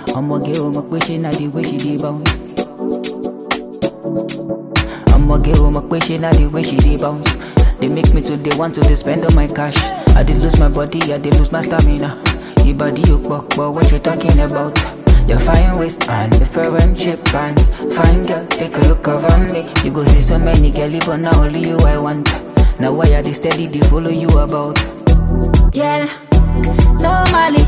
I'ma get my question at the way she dey bounce. I'ma get my question at the way she dey bounce. They make me to they want to they spend all my cash. I did lose my body, I did lose my stamina. Your body you buck, but what you talking about? Your fine waist and different shape and fine girl, take a look around me. You go see so many girls, but now only you I want. Now why are they steady, they follow you about? Girl, normally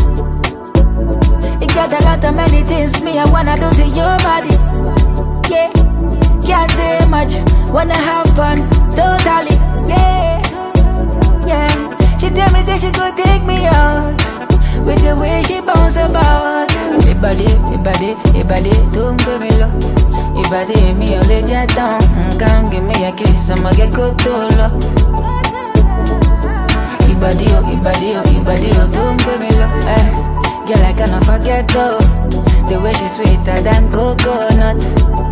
you got a lot of many things me I wanna do to your body. Yeah, can't say much, wanna have fun, totally. Yeah, yeah. She tell me say she could take me out with the way she bounce about. Ibadi, don't give me love. Ibadi, me only jet down. Can't give me a kiss, I'ma get cold to love. Ibadi, don't give me love. Girl, I cannot forget though. The way she's sweeter than coconut.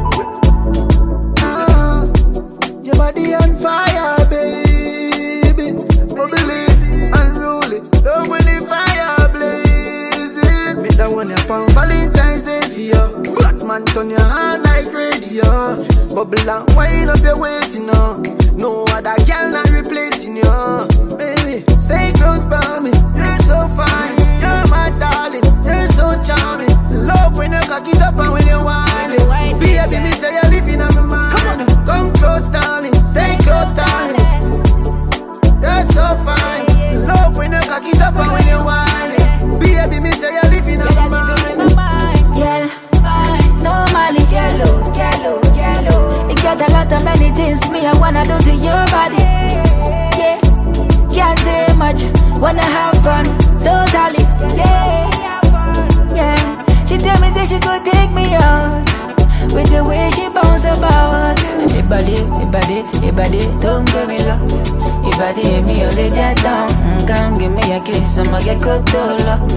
Your body on fire, baby. Bubbly, unruly. Don't when the fire blazing. Me that one up on Valentine's Day for you. Black man turn your hand like radio. Bubble and wind up your waist, you know. No other girl not replacing you. Baby, stay close by me. You're so fine. You're my darling. You're so charming. Love when you cock it up and when you whine it. Baby, me say you're living on my mind. Come close, darling. Stay close, darling. You're so fine. Love when you cock it up and when you whine it. Baby, me say you're living on my mind. Girl, normally yellow. You got a lot of many things me I wanna do to your body. Yeah, can't say much, wanna have fun, totally. Yeah, yeah. She tell me say she could take me out with the way she bounce about. Ibadi, don't give me love. Ibadi, me only jet down. Can't give me a kiss, I'ma get cold to love.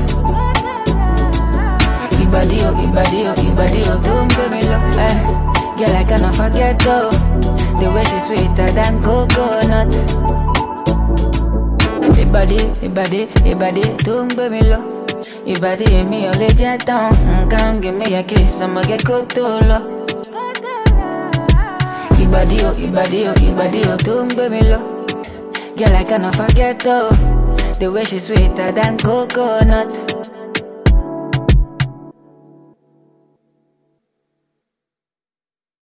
Ibadi, don't give me love. Girl, I cannot forget though. The way she's sweeter than coconut. Ibadi, don't give me love. Ibadi, me only jet down. Can't give me a kiss, I'ma get cold to love. Ibadi, don't give me love. Girl, I cannot forget though. The way she's sweeter than coconut.